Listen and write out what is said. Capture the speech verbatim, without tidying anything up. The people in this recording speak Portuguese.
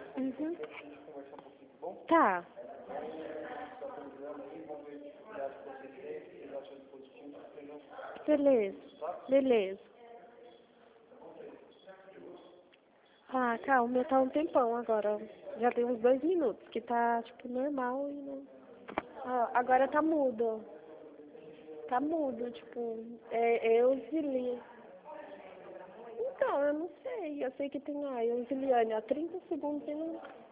Uhum. Tá. Beleza. Beleza. Ah, calma, o meu tá um tempão agora. Já tem uns dois minutos, que tá, tipo, normal e não... Ah, agora tá mudo. Tá mudo, tipo, é eu e Lia. Então, eu não sei. Eu sei que tem a Eusiliane há trinta segundos e não...